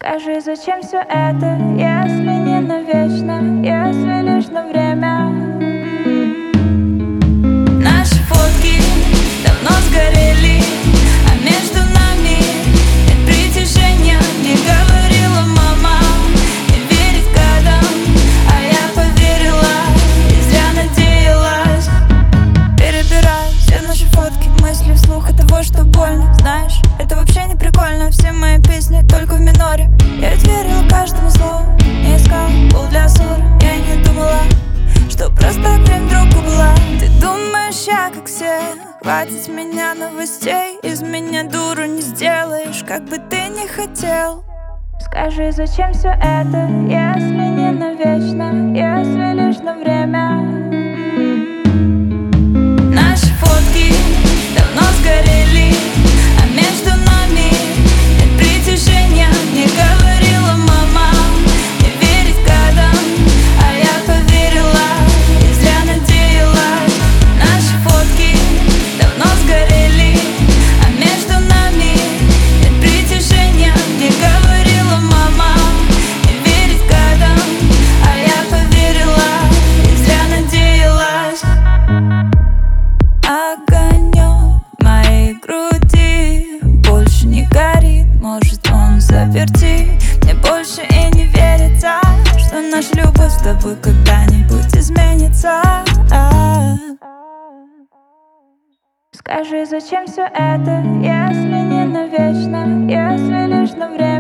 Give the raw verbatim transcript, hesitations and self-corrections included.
Скажи, зачем все это, если не навечно, если лишь на время? Наши фотки давно сгорели, а между нами нет притяжения. Мне говорила мама не верить годам, а я поверила и зря надеялась. Перебираю все наши фотки, мысли вслух от того, что больно. Знаешь, это вообще не прикольно, все мои песни только в миноре. Я ведь верила каждому слову, не искала пол для ссоры. Я не думала, что просто крем другу была. Ты думаешь, я как все, хватит с меня новостей. Из меня дуру не сделаешь, как бы ты ни хотел. Скажи, зачем все это, если не навечно, если лишь на время? Наши фотки давно сгорели, а между нами нет притяжения. Мне говорила мама не верить годам, а я поверила и зря надеялась. Наши фотки давно сгорели, а между нами нет притяжения. Мне говорила мама не верить годам, а я поверила и зря надеялась. Огонек в моей груди больше не горит, может он заперти. Мне больше и не верится, что наша любовь с тобой когда-нибудь изменится. Скажи, зачем все это, если не навечно, если лишь на время?